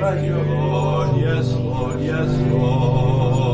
Lord, yes, Lord, yes, Lord.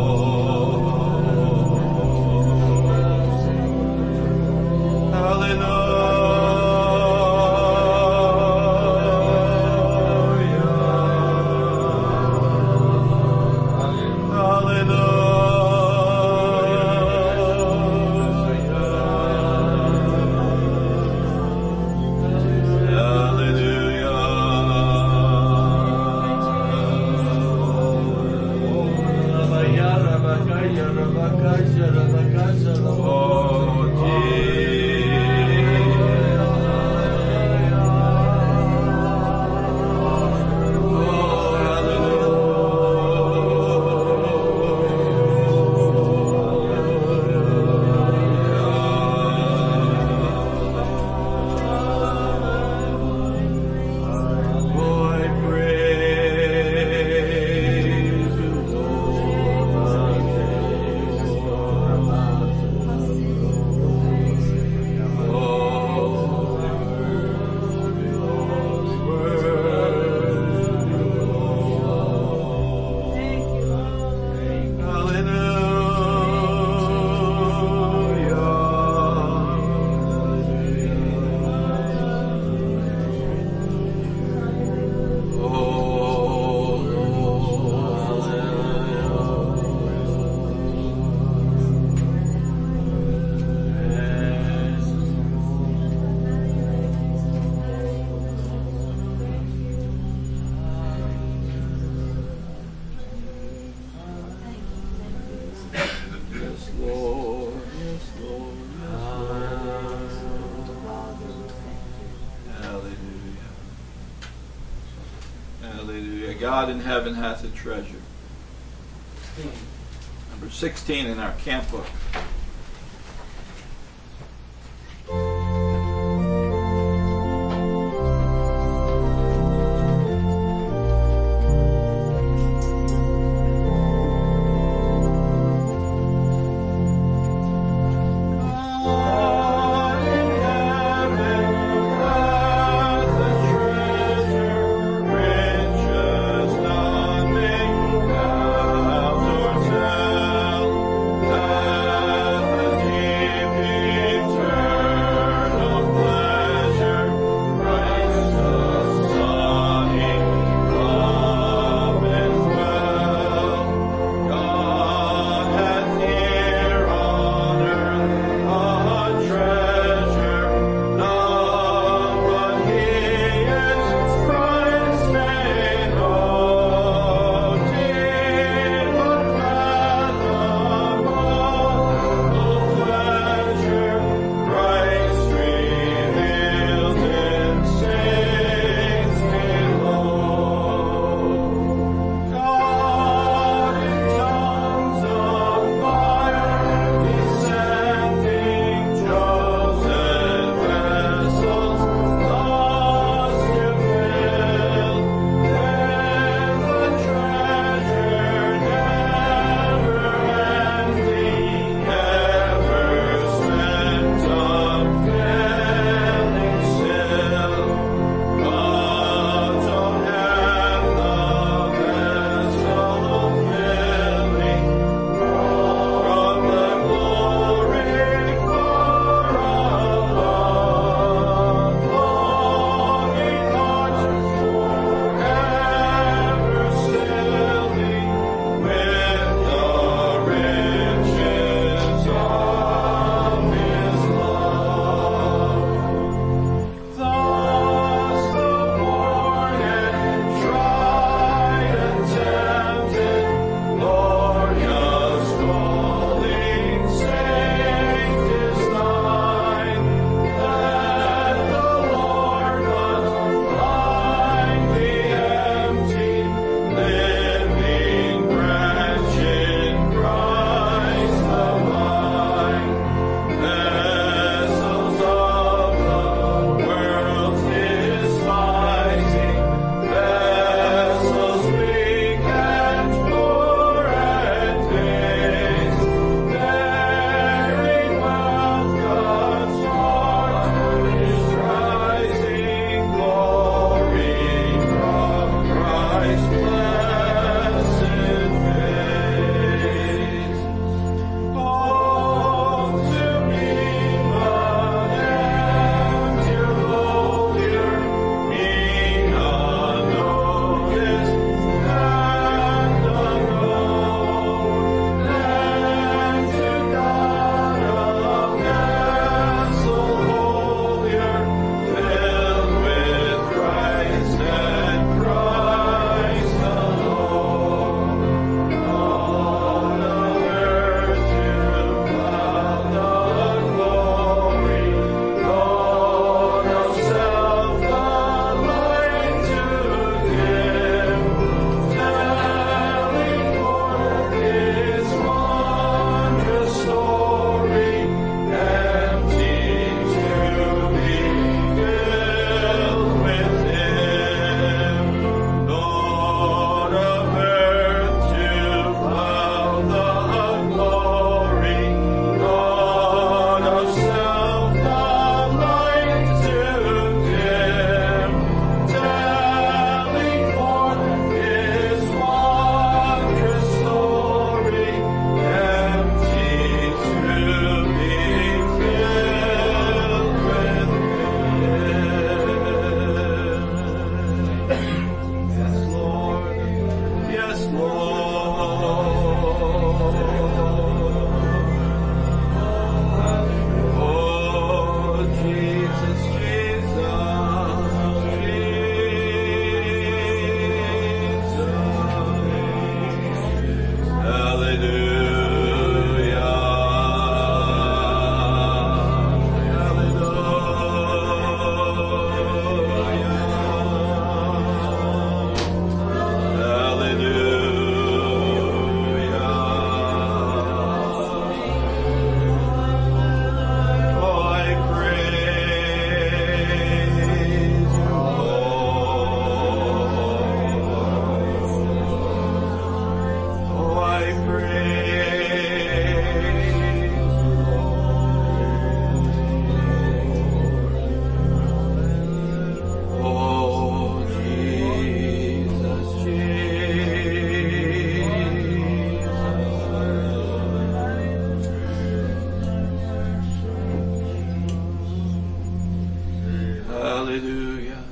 God in heaven hath a treasure. Number 16 in our camp book. Tell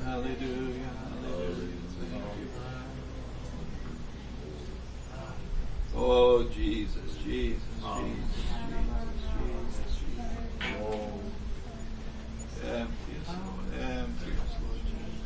Hallelujah. Hallelujah. Oh, Jesus, Jesus, Jesus, Jesus, Jesus. Empty us, Lord. Empty us, Lord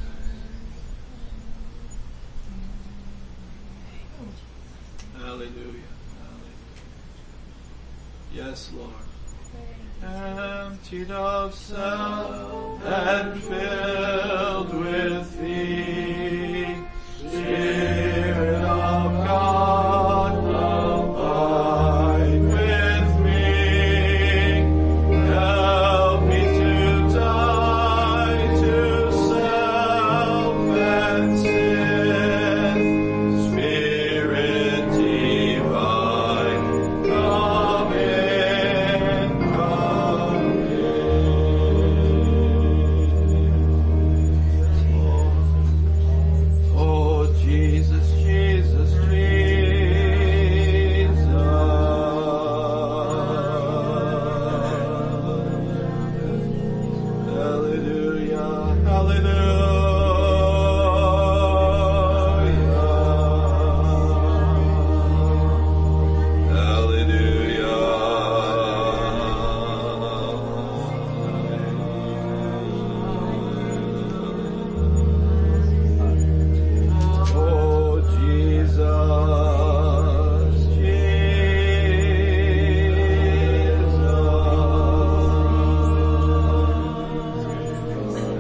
Jesus. Hallelujah. Hallelujah. Yes, Lord. Emptied of self and filled with Thee, Spirit of God, abide with me. Help me to die to self and sin. Spirit divine, come in, come in. Oh, Jesus, Jesus, Jesus. Hallelujah, oh, Jesus, Jesus.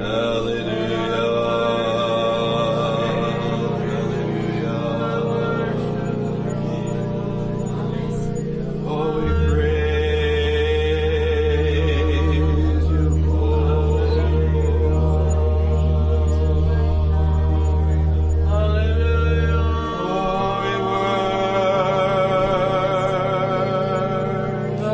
Hallelujah. Oh, we praise you, Lord. Hallelujah. Oh, we worship.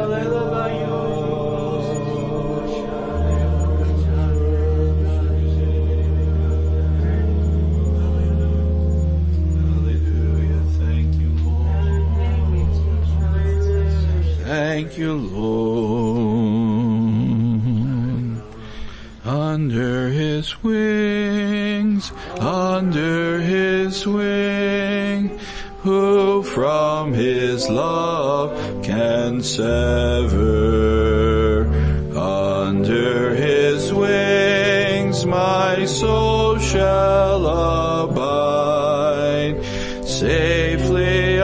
Hallelujah. Thank you, Lord. Thank you, Lord. Under His wings, who from His love can sever? Under His wings my soul shall abide, safely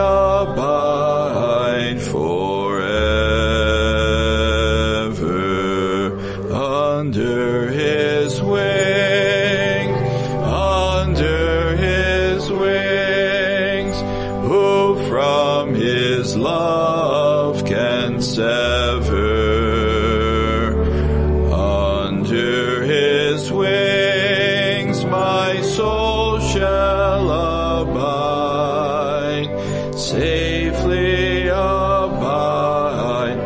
abide forever. Under His wings, who from His love can sever? Under His wings my soul shall abide, safely abide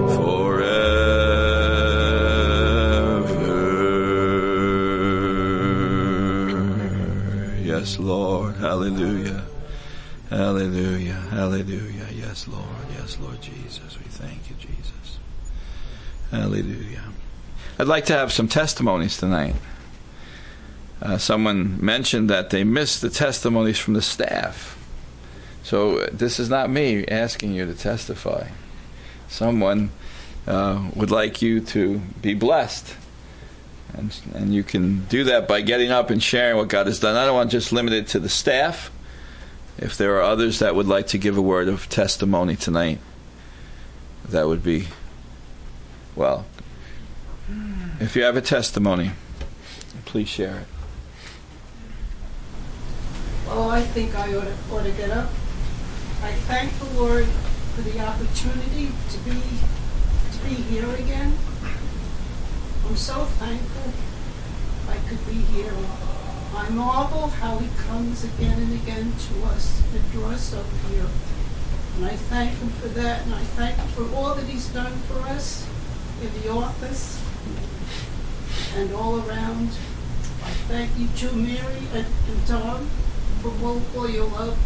forever. Yes, Lord. Hallelujah. Hallelujah. Hallelujah. Yes, Lord. Yes, Lord Jesus. We thank you, Jesus. Hallelujah. I'd like to have some testimonies tonight. Someone mentioned that they missed the testimonies from the staff. So this is not me asking you to testify. Someone would like you to be blessed. And you can do that by getting up and sharing what God has done. I don't want to just limit it to the staff. If there are others that would like to give a word of testimony tonight, that would be, well, if you have a testimony, please share it. Oh, I think I ought to get up. I thank the Lord for the opportunity to be here again. I'm so thankful I could be here. I marvel how He comes again and again to us and draws us up here. And I thank Him for that, and I thank Him for all that He's done for us in the office and all around. I thank you too, Mary and Tom, for all your love.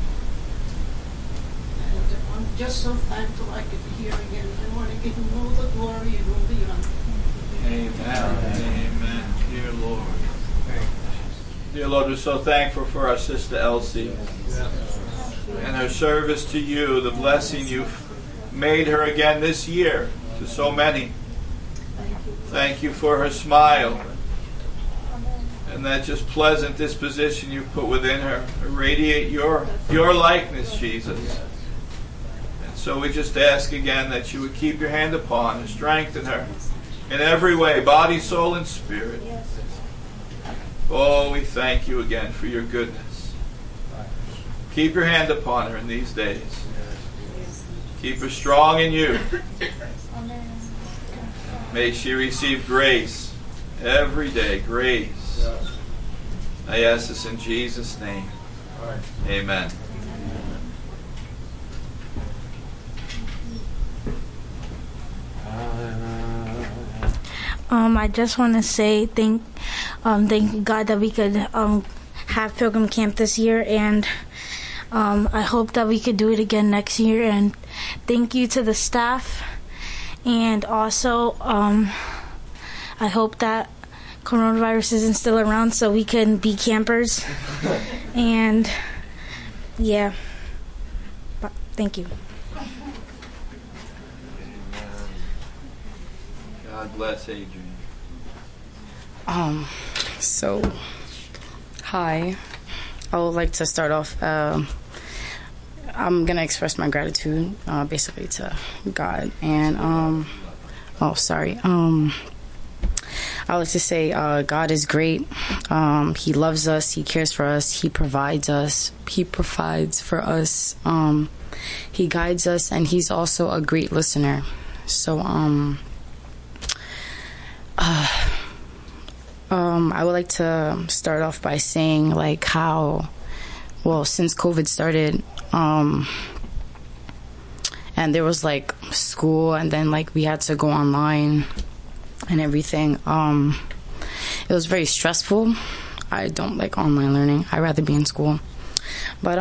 And I'm just so thankful I could be here again. I want to give Him all the glory and all the honor. Amen. Amen. Dear Lord. Dear Lord, we're so thankful for our sister Elsie and her service to you, the blessing you've made her again this year to so many. Thank you for her smile and that just pleasant disposition you've put within her. Radiate your likeness, Jesus. And so we just ask again that you would keep your hand upon her, strengthen her in every way, body, soul, and spirit. Oh, we thank you again for your goodness. Keep your hand upon her in these days. Keep her strong in you. May she receive grace every day. Grace. I ask this in Jesus' name. Amen. I just want to say thank God that we could have Pilgrim Camp this year, and I hope that we could do it again next year. And thank you to the staff, and also I hope that coronavirus isn't still around so we can be campers. And yeah, thank you. God bless Adrian. So, hi. I would like to start off. I'm going to express my gratitude, basically, to God. And, I would like to say God is great. He loves us. He cares for us. He provides us. He provides for us. He guides us, and he's also a great listener. So, I would like to start off by saying, like, how, well, since COVID started, and there was, like, school, and then, like, we had to go online and everything, it was very stressful. I don't like online learning. I'd rather be in school. But,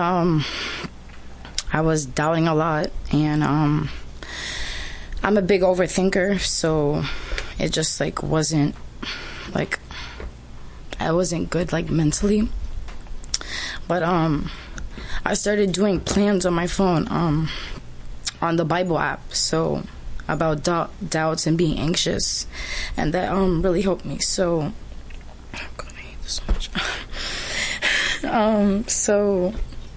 I was doubting a lot, and, I'm a big overthinker, so it just, like, wasn't, like, I wasn't good, like, mentally. But I started doing plans on my phone on the Bible app, so about doubts and being anxious, and that really helped me. So oh God, I hate this so much. So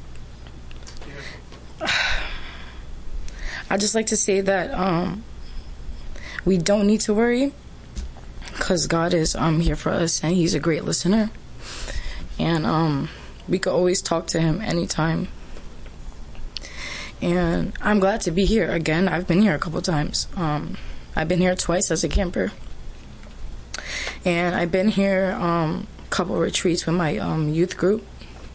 I just like to say that we don't need to worry, because God is here for us, and he's a great listener, and we could always talk to him anytime. And I'm glad to be here again. I've been here a couple times. I've been here twice as a camper, and I've been here a couple retreats with my youth group.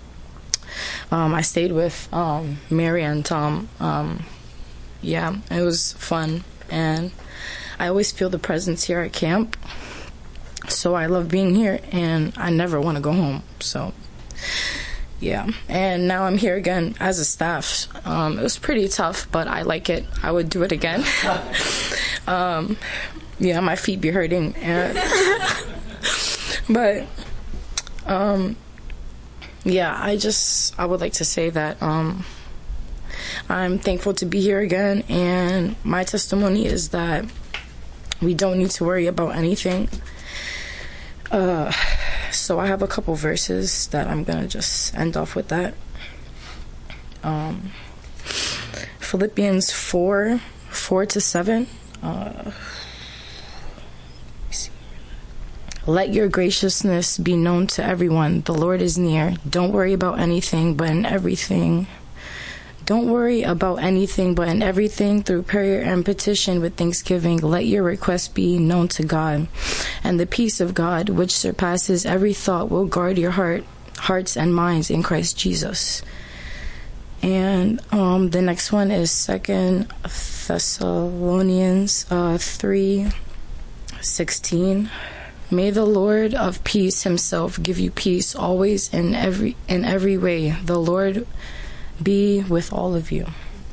I stayed with Mary and Tom. Yeah, it was fun, and I always feel the presence here at camp. So I love being here, and I never want to go home. So, yeah. And now I'm here again as a staff. It was pretty tough, but I like it. I would do it again. Yeah, my feet be hurting. But, yeah, I would like to say that I'm thankful to be here again, and my testimony is that we don't need to worry about anything. So I have a couple verses that I'm gonna just end off with that. Philippians 4:4-7. Let your graciousness be known to everyone. The Lord is near. Don't worry about anything, but in everything. Don't worry about anything, but in everything, through prayer and petition with thanksgiving, let your requests be known to God. And the peace of God, which surpasses every thought, will guard your hearts and minds in Christ Jesus. And the next one is 2 Thessalonians 3:16. May the Lord of peace himself give you peace always in every way. The Lord be with all of you.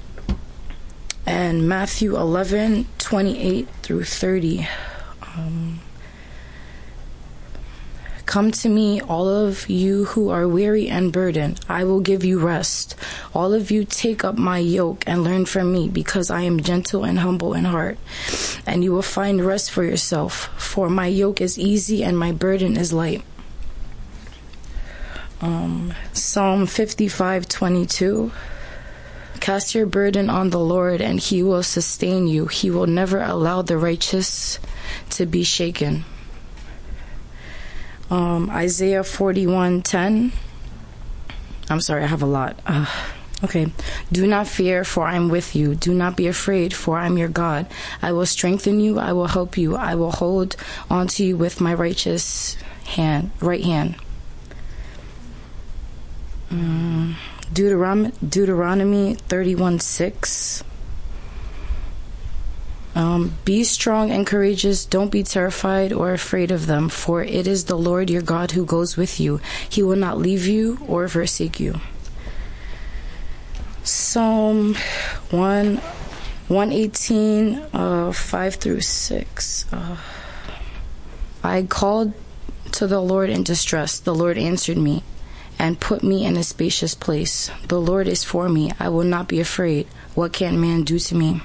And Matthew 11:28-30. Come to me, all of you who are weary and burdened. I will give you rest. All of you take up my yoke and learn from me, because I am gentle and humble in heart. And you will find rest for yourself. For my yoke is easy and my burden is light. Psalm 55:22. Cast your burden on the Lord, and he will sustain you. He will never allow the righteous to be shaken. Isaiah 41:10. I'm sorry, I have a lot. Okay. Do not fear, for I am with you. Do not be afraid, for I am your God. I will strengthen you. I will help you. I will hold on to you with my right hand. Deuteronomy 31:6. Be strong and courageous. Don't be terrified or afraid of them, for it is the Lord your God who goes with you. He will not leave you or forsake you. Psalm 118, 5-6. I called to the Lord in distress. The Lord answered me and put me in a spacious place. The Lord is for me. I will not be afraid. What can man do to me?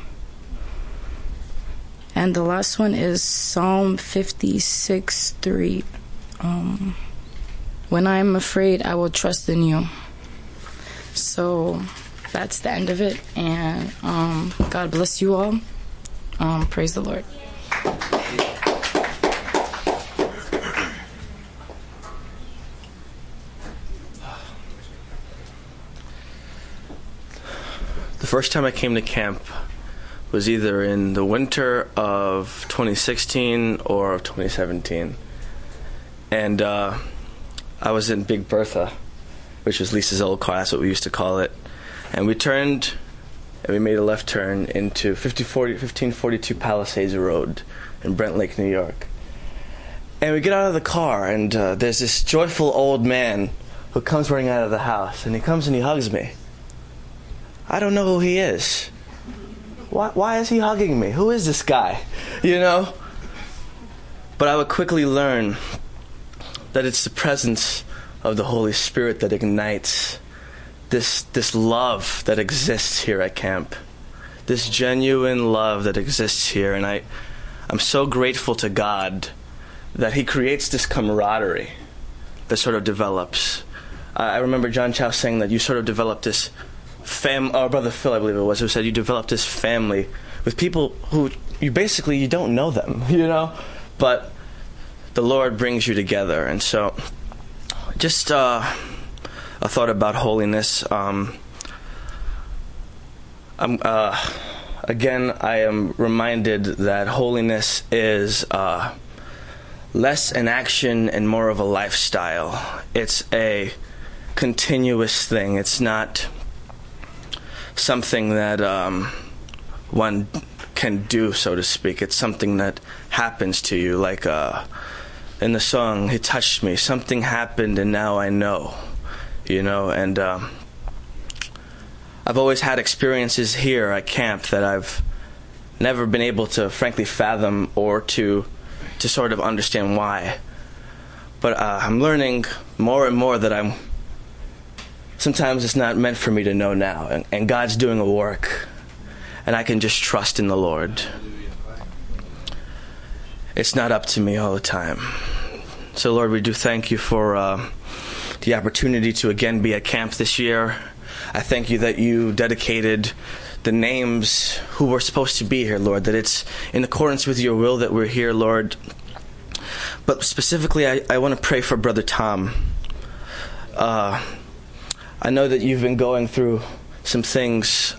And the last one is Psalm 56:3. When I am afraid, I will trust in you. So that's the end of it. And God bless you all. Praise the Lord. The first time I came to camp was either in the winter of 2016 or of 2017. And I was in Big Bertha, which was Lisa's old car, that's what we used to call it. And we turned, and we made a left turn into 1542 Palisades Road in Brent Lake, New York. And we get out of the car, and there's this joyful old man who comes running out of the house, and he comes and he hugs me. I don't know who he is. Why is he hugging me? Who is this guy? You know? But I would quickly learn that it's the presence of the Holy Spirit that ignites this love that exists here at camp. This genuine love that exists here. And I'm so grateful to God that he creates this camaraderie that sort of develops. I remember John Chow saying that you sort of develop this Brother Phil, I believe it was, who said you develop this family with people who you don't know them, you know, but the Lord brings you together. And so just a thought about holiness. Again, I am reminded that holiness is less an action and more of a lifestyle. It's a continuous thing. It's not something that one can do, so to speak. It's something that happens to you, like in the song, "He touched me, something happened and now I know," you know. And I've always had experiences here at camp that I've never been able to frankly fathom or to sort of understand why. But I'm learning more and more that sometimes it's not meant for me to know now, and God's doing a work, and I can just trust in the Lord. It's not up to me all the time. So Lord, we do thank you for the opportunity to again be at camp this year. I thank you that you dedicated the names who were supposed to be here, Lord, that it's in accordance with your will that we're here, Lord. But specifically, I want to pray for Brother Tom. I know that you've been going through some things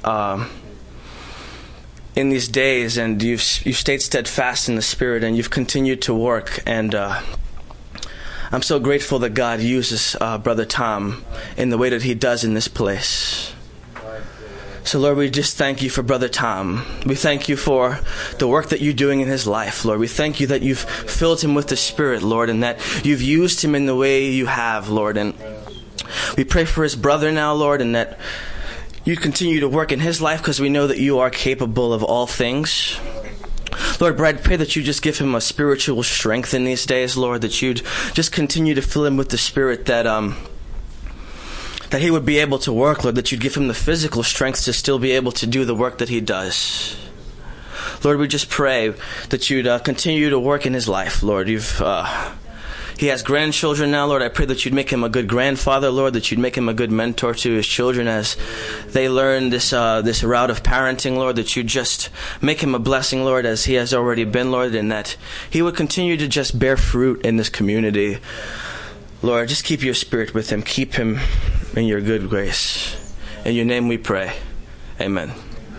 in these days, and you've stayed steadfast in the Spirit, and you've continued to work. And I'm so grateful that God uses Brother Tom in the way that he does in this place. So, Lord, we just thank you for Brother Tom. We thank you for the work that you're doing in his life, Lord. We thank you that you've filled him with the Spirit, Lord, and that you've used him in the way you have, Lord. And we pray for his brother now, Lord, and that you continue to work in his life, because we know that you are capable of all things. Lord, but I pray that you just give him a spiritual strength in these days, Lord, that you'd just continue to fill him with the Spirit, that he would be able to work, Lord, that you'd give him the physical strength to still be able to do the work that he does. Lord, we just pray that you'd continue to work in his life, Lord. He has grandchildren now, Lord. I pray that you'd make him a good grandfather, Lord, that you'd make him a good mentor to his children as they learn this route of parenting, Lord, that you'd just make him a blessing, Lord, as he has already been, Lord, and that he would continue to just bear fruit in this community. Lord, just keep your Spirit with him. Keep him in your good grace. In your name we pray. Amen.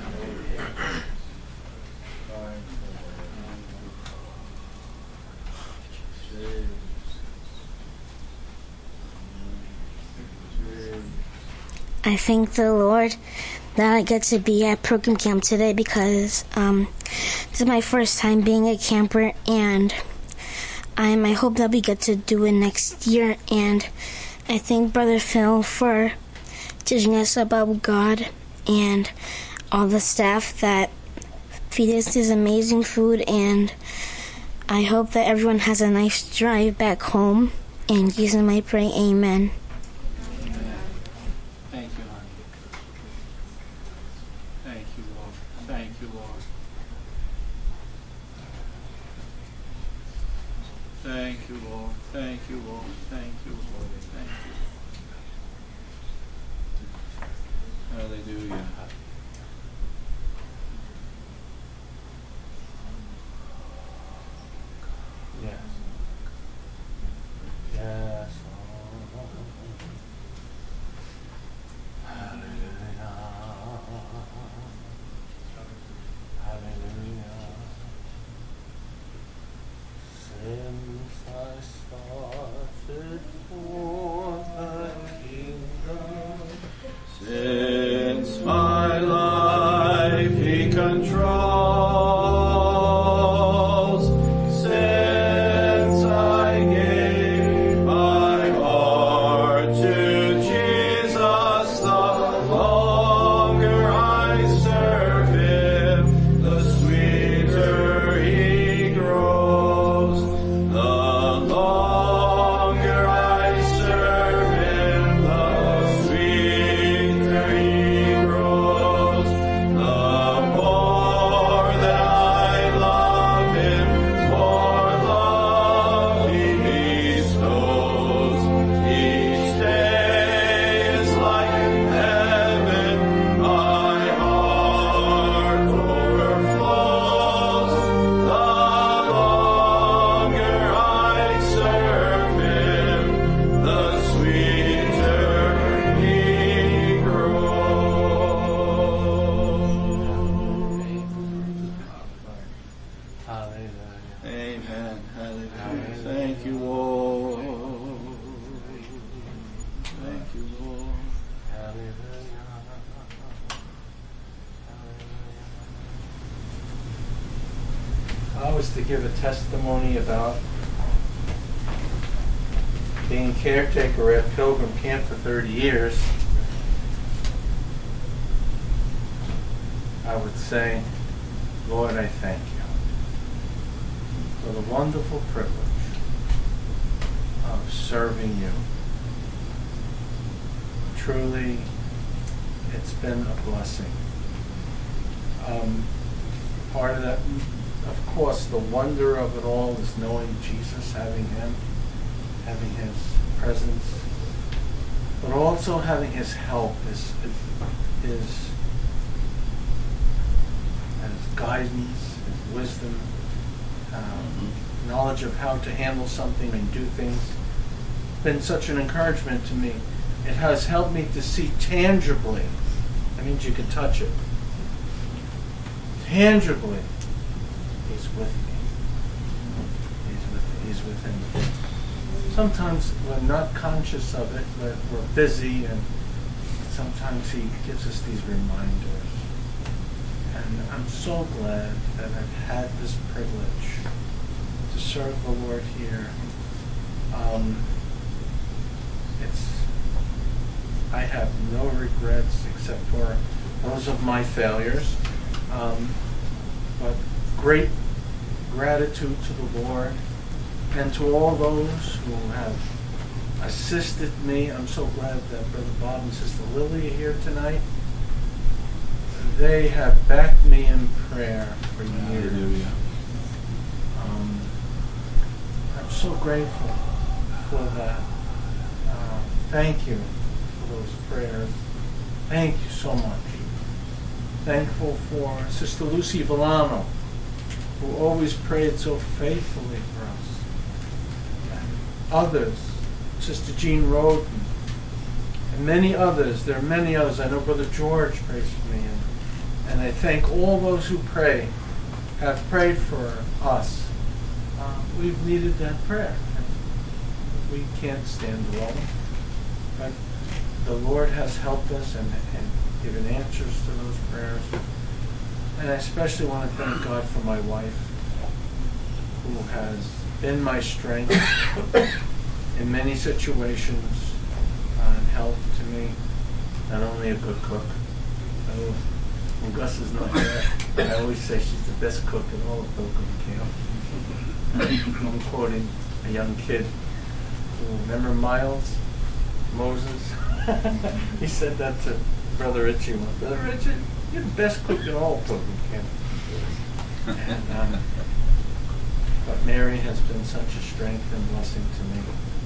I thank the Lord that I get to be at program camp today because this is my first time being a camper, and I hope that we get to do it next year. And I thank Brother Phil for teaching us about God and all the staff that feed us this amazing food, and I hope that everyone has a nice drive back home. In Jesus' name I pray, amen. Thank you, Lord. Thank you, Lord. Thank you, Lord. Thank you. Hallelujah. Yes. Yes. Hallelujah. Hallelujah. Since I started for the kingdom, since my life he controls, since I gave my heart to Jesus, the longer I serve him, the sweeter he grows. The longer I serve him, the sweeter he grows. The more that I love him, more love he bestows. Each day is like heaven, my heart overflows. The longer I serve him, the sweeter he grows. Hallelujah. Amen. Hallelujah. Thank you, Lord. Thank you, Lord. Hallelujah. I was to give a testimony about being caretaker at Pilgrim Camp for 30 years. I would say, Lord, I thank you for the wonderful privilege of serving you. Truly, it's been a blessing. Part of that, of course, the wonder of it all is knowing Jesus, having him, having his presence, but also having his help, his guidance, his wisdom, knowledge of how to handle something and do things. It's been such an encouragement to me. It has helped me to see tangibly. That means you can touch it. Tangibly, he's with me. He's within me. Sometimes we're not conscious of it, but we're busy, and sometimes he gives us these reminders. And I'm so glad that I've had this privilege to serve the Lord here. I have no regrets except for those of my failures, but great gratitude to the Lord and to all those who have assisted me. I'm so glad that Brother Bob and Sister Lily are here tonight. They have backed me in prayer for years. I'm so grateful for that. Thank you for those prayers. Thank you so much. Thankful for Sister Lucy Villano, who always prayed so faithfully for us. And others, Sister Jean Roden, and many others. There are many others. I know Brother George prays for me. And I thank all those who pray, have prayed for us. We've needed that prayer. We can't stand alone. But the Lord has helped us and given answers to those prayers. And I especially want to thank God for my wife, who has been my strength in many situations and helped to me. Not only a good cook. When Gus is not here, I always say she's the best cook in all of Pilgrim Camp. I'm quoting a young kid. Remember Miles Moses? He said that to Brother Richie once. Brother Richie, you're the best cook in all of Pilgrim Camp. And, but Mary has been such a strength and blessing to me.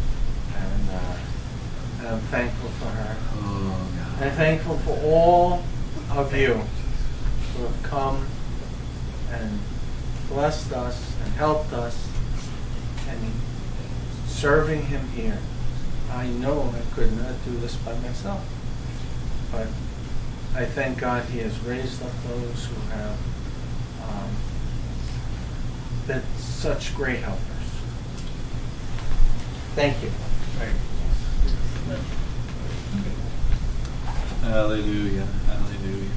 And I'm thankful for her. And I'm thankful for all of you who have come and blessed us and helped us and serving Him here. I know I could not do this by myself, but I thank God He has raised up those who have been such great helpers. Thank you. Hallelujah, hallelujah,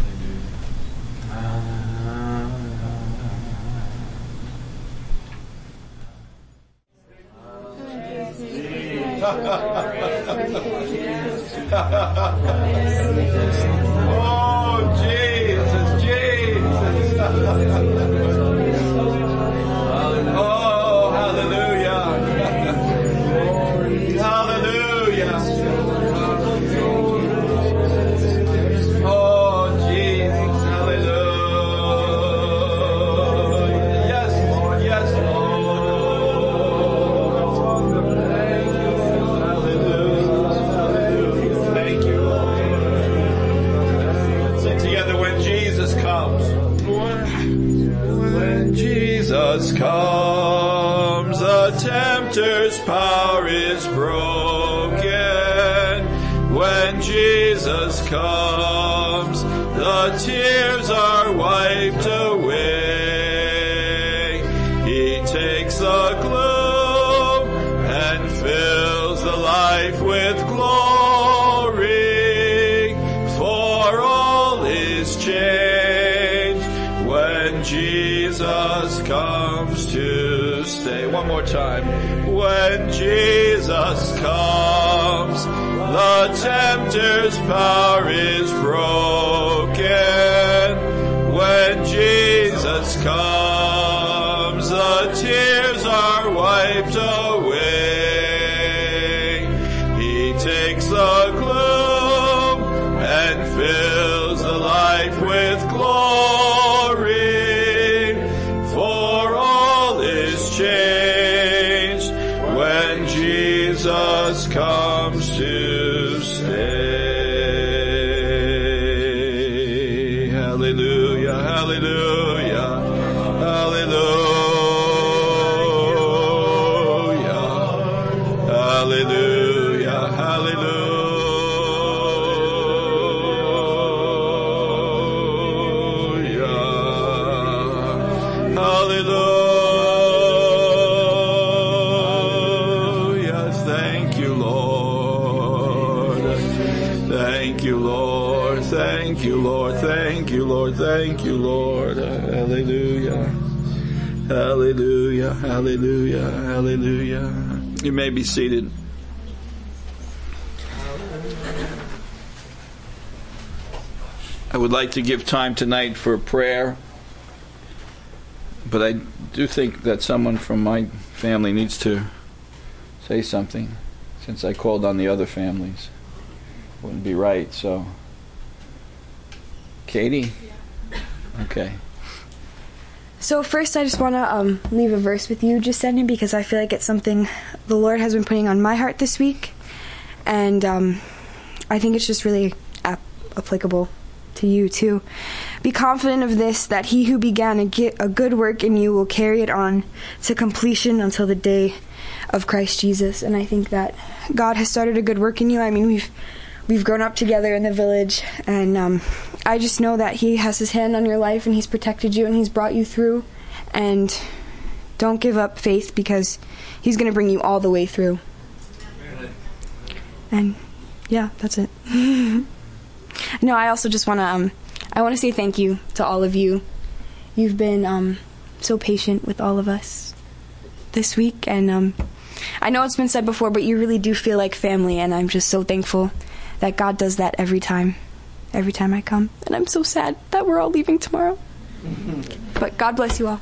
Oh, Jesus, Jesus. Oh, hallelujah. Hallelujah. Oh, Jesus, hallelujah. Yes, Lord, yes, Lord. Hallelujah. Thank you, Lord. Sing together, when Jesus comes. When Jesus comes, the tempter's power is broken. When Jesus comes, the tears are wiped away. He takes the gloom and fills the life with glory, for all is changed when Jesus comes to stay. One more time. When Jesus comes, the tempter's power is broken. When Jesus comes, the tears are wiped away. He takes the gloom and fills the life with glory, for all is changed when Jesus comes to stay. Hallelujah, hallelujah, hallelujah, hallelujah, hallelujah, hallelujah. Thank you, Lord. Thank you, Lord. Thank you, Lord. Thank you, Lord. Thank you, Lord. Hallelujah. Hallelujah. Hallelujah. Hallelujah. You may be seated. I would like to give time tonight for prayer, but I do think that someone from my family needs to say something, since I called on the other families. Wouldn't be right, so. Katie? Okay. So first I just want to leave a verse with you, just send him, because I feel like it's something the Lord has been putting on my heart this week. And I think it's just really applicable to you too. Be confident of this, that he who began a good work in you will carry it on to completion until the day of Christ Jesus. And I think that God has started a good work in you. I mean, we've grown up together in the village, and I just know that he has his hand on your life, and he's protected you, and he's brought you through. And don't give up faith, because he's going to bring you all the way through. And yeah, that's it. No, I also just want to say thank you to all of you. You've been so patient with all of us this week, and I know it's been said before, but you really do feel like family, and I'm just so thankful that God does that every time I come. And I'm so sad that we're all leaving tomorrow. But God bless you all.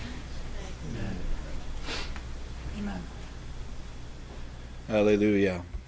Hallelujah.